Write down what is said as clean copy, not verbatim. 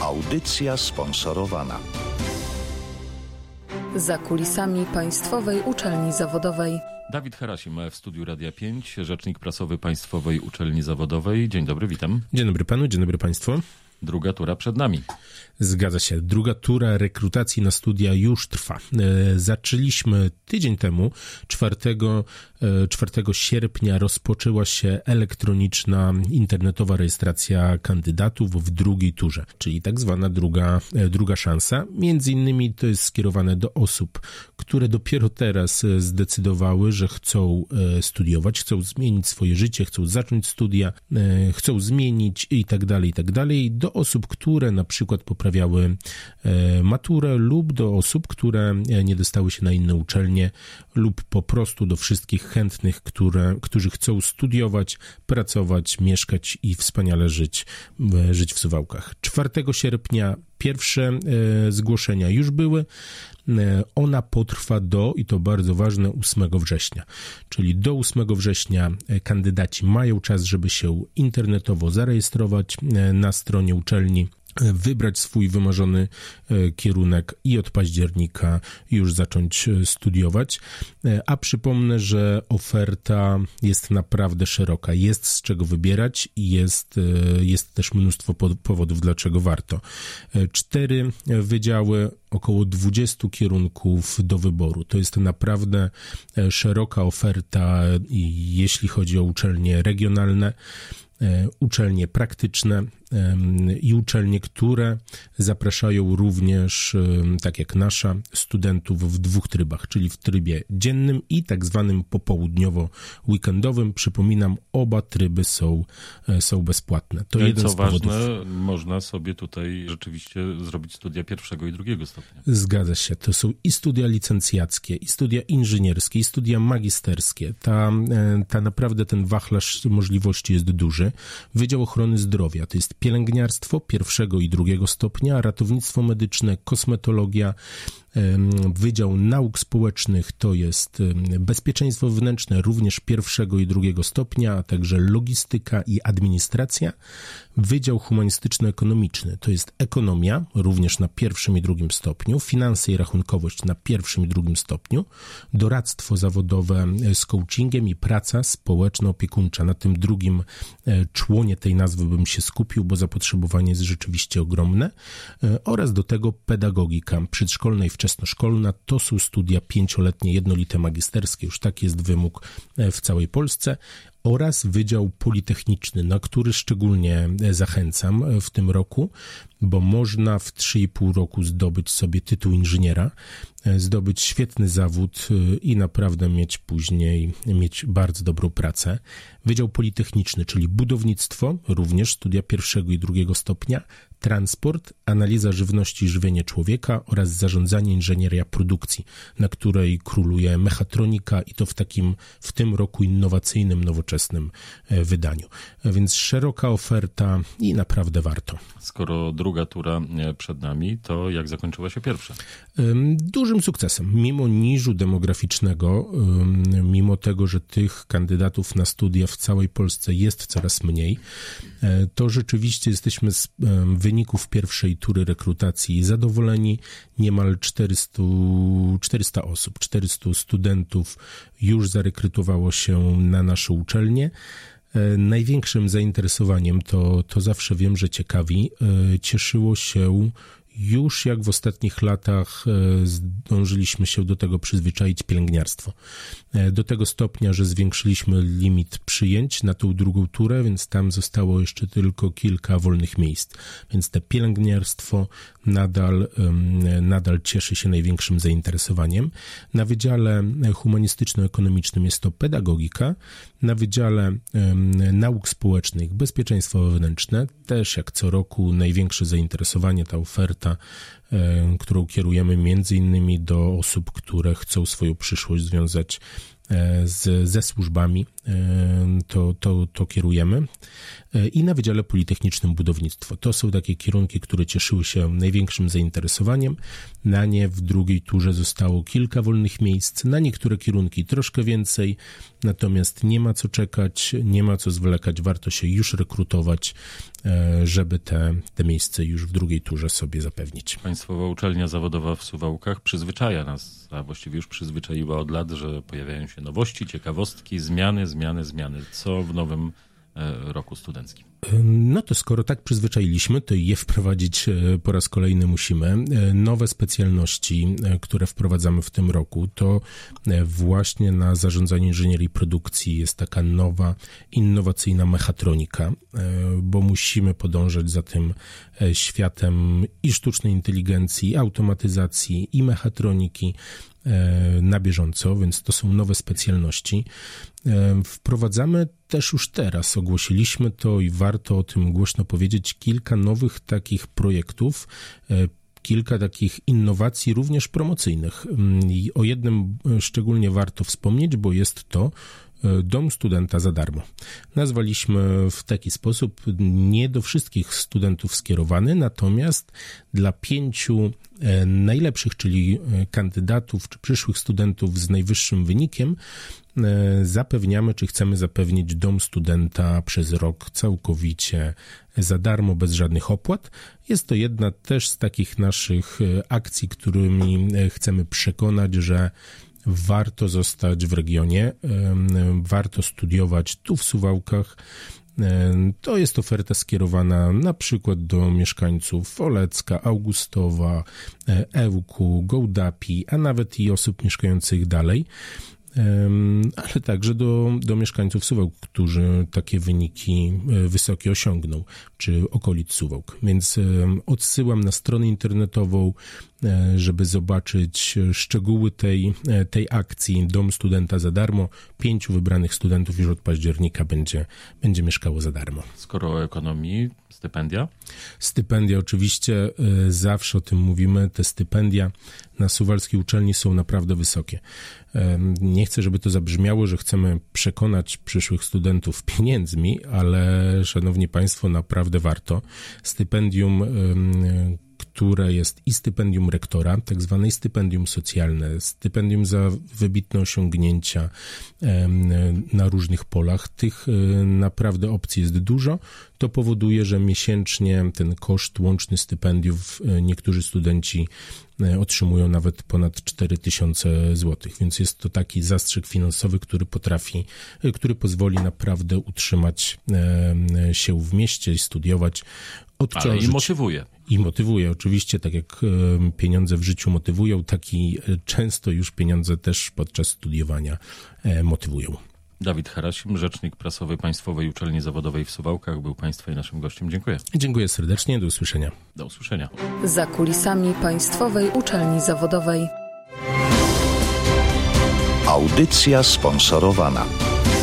Audycja sponsorowana. Za kulisami Państwowej Uczelni Zawodowej. Dawid Harasim w studiu Radia 5, rzecznik prasowy Państwowej Uczelni Zawodowej. Dzień dobry, witam. Dzień dobry panu, dzień dobry państwu. Druga tura przed nami. Zgadza się. Druga tura rekrutacji na studia już trwa. Zaczęliśmy tydzień temu, 4 sierpnia rozpoczęła się elektroniczna internetowa rejestracja kandydatów w drugiej turze, czyli tak zwana druga szansa. Między innymi to jest skierowane do osób, które dopiero teraz zdecydowały, że chcą studiować, chcą zmienić swoje życie, chcą zacząć studia, chcą zmienić i tak dalej, do osób, które na przykład poprawiały maturę lub do osób, które nie dostały się na inne uczelnie lub po prostu do wszystkich chętnych, którzy chcą studiować, pracować, mieszkać i wspaniale żyć w Suwałkach. 4 sierpnia pierwsze zgłoszenia już były. Ona potrwa i to bardzo ważne, 8 września. Czyli do 8 września kandydaci mają czas, żeby się internetowo zarejestrować na stronie uczelni, wybrać swój wymarzony kierunek i od października już zacząć studiować. A przypomnę, że oferta jest naprawdę szeroka. Jest z czego wybierać i jest też mnóstwo powodów, dlaczego warto. 4 wydziały, około 20 kierunków do wyboru. To jest naprawdę szeroka oferta, jeśli chodzi o uczelnie regionalne, uczelnie praktyczne i uczelnie, które zapraszają również, tak jak nasza, studentów w 2 trybach, czyli w trybie dziennym i tak zwanym popołudniowo-weekendowym. Przypominam, oba tryby są bezpłatne. To jeden co z powodów. ważne, można sobie tutaj rzeczywiście zrobić studia 1. i 2. stopnia. Zgadza się. To są i studia licencjackie, i studia inżynierskie, i studia magisterskie. Naprawdę ten wachlarz możliwości jest duży. Wydział Ochrony Zdrowia to jest pielęgniarstwo 1. i 2. stopnia, ratownictwo medyczne, kosmetologia. Wydział Nauk Społecznych to jest bezpieczeństwo wewnętrzne, również 1. i 2. stopnia, a także logistyka i administracja. Wydział Humanistyczno-Ekonomiczny to jest ekonomia, również na 1. i 2. stopniu, finanse i rachunkowość na 1. i 2. stopniu, doradztwo zawodowe z coachingiem i praca społeczno-opiekuńcza. Na tym drugim członie tej nazwy bym się skupił, bo zapotrzebowanie jest rzeczywiście ogromne, oraz do tego pedagogika przedszkolna i wczesnoszkolna. To są studia 5-letnie, jednolite magisterskie, już tak jest wymóg w całej Polsce, oraz Wydział Politechniczny, na który szczególnie zachęcam w tym roku, bo można w 3,5 roku zdobyć sobie tytuł inżyniera, zdobyć świetny zawód i naprawdę mieć bardzo dobrą pracę. Wydział Politechniczny, czyli budownictwo, również studia 1. i 2. stopnia, transport, analiza żywności i żywienie człowieka oraz zarządzanie, inżynieria produkcji, na której króluje mechatronika i to w tym roku innowacyjnym, nowoczesnym wydaniu. Więc szeroka oferta i naprawdę warto. Skoro druga tura przed nami, to jak zakończyła się pierwsza? Dużym sukcesem. Mimo niżu demograficznego, mimo tego, że tych kandydatów na studia w całej Polsce jest coraz mniej, to rzeczywiście jesteśmy z wyników pierwszej tury rekrutacji zadowoleni. Niemal 400 osób, 400 studentów już zarekrutowało się na naszą uczelnię. Największym zainteresowaniem, to zawsze wiem, że ciekawi, cieszyło się już jak w ostatnich latach zdążyliśmy się do tego przyzwyczaić, pielęgniarstwo. Do tego stopnia, że zwiększyliśmy limit przyjęć na tą drugą turę, więc tam zostało jeszcze tylko kilka wolnych miejsc. Więc te pielęgniarstwo nadal cieszy się największym zainteresowaniem. Na Wydziale Humanistyczno-Ekonomicznym jest to pedagogika. Na Wydziale Nauk Społecznych bezpieczeństwo wewnętrzne, też jak co roku największe zainteresowanie, ta oferta, którą kierujemy między innymi do osób, które chcą swoją przyszłość związać ze służbami to kierujemy. I na Wydziale Politechnicznym Budownictwo. To są takie kierunki, które cieszyły się największym zainteresowaniem. Na nie w drugiej turze zostało kilka wolnych miejsc, na niektóre kierunki troszkę więcej, natomiast nie ma co czekać, nie ma co zwlekać, warto się już rekrutować, żeby te miejsce już w drugiej turze sobie zapewnić. Państwowa Uczelnia Zawodowa w Suwałkach przyzwyczaja nas, a właściwie już przyzwyczaiła od lat, że pojawiają się nowości, ciekawostki, zmiany. Co w nowym roku studenckim? No to skoro tak przyzwyczailiśmy, to je wprowadzić po raz kolejny musimy. Nowe specjalności, które wprowadzamy w tym roku, to właśnie na zarządzaniu inżynierii produkcji jest taka nowa, innowacyjna mechatronika, bo musimy podążać za tym światem i sztucznej inteligencji, i automatyzacji, i mechatroniki na bieżąco, więc to są nowe specjalności. Wprowadzamy też już teraz, ogłosiliśmy to i warto o tym głośno powiedzieć, kilka nowych takich projektów, kilka takich innowacji również promocyjnych. I o jednym szczególnie warto wspomnieć, bo jest to Dom Studenta za darmo. Nazwaliśmy w taki sposób, nie do wszystkich studentów skierowany, natomiast dla 5 najlepszych, czyli kandydatów czy przyszłych studentów z najwyższym wynikiem, zapewniamy, czy chcemy zapewnić dom studenta przez rok całkowicie za darmo, bez żadnych opłat. Jest to jedna też z takich naszych akcji, którymi chcemy przekonać, że warto zostać w regionie, warto studiować tu w Suwałkach. To jest oferta skierowana na przykład do mieszkańców Olecka, Augustowa, Ełku, Gołdapi, a nawet i osób mieszkających dalej, ale także do mieszkańców Suwałk, którzy takie wyniki wysokie osiągną, czy okolic Suwałk. Więc odsyłam na stronę internetową, żeby zobaczyć szczegóły tej akcji Dom Studenta za darmo. 5 wybranych studentów już od października będzie mieszkało za darmo. Skoro o ekonomii, stypendia? Stypendia oczywiście, zawsze o tym mówimy, te stypendia na suwalskiej uczelni są naprawdę wysokie. Nie chcę, żeby to zabrzmiało, że chcemy przekonać przyszłych studentów pieniędzmi, ale szanowni państwo, naprawdę warto. Stypendium, które jest i stypendium rektora, tak zwane stypendium socjalne, stypendium za wybitne osiągnięcia na różnych polach. Tych naprawdę opcji jest dużo. To powoduje, że miesięcznie ten koszt łączny stypendiów niektórzy studenci otrzymują nawet ponad 4000 zł, więc jest to taki zastrzyk finansowy, który pozwoli naprawdę utrzymać się w mieście i studiować, odciążyć. Ale i motywuje. I motywuje, oczywiście, tak jak pieniądze w życiu motywują, tak i często już pieniądze też podczas studiowania motywują. Dawid Harasim, rzecznik prasowy Państwowej Uczelni Zawodowej w Suwałkach, był Państwa i naszym gościem. Dziękuję. Dziękuję serdecznie, do usłyszenia. Do usłyszenia. Za kulisami Państwowej Uczelni Zawodowej. Audycja sponsorowana.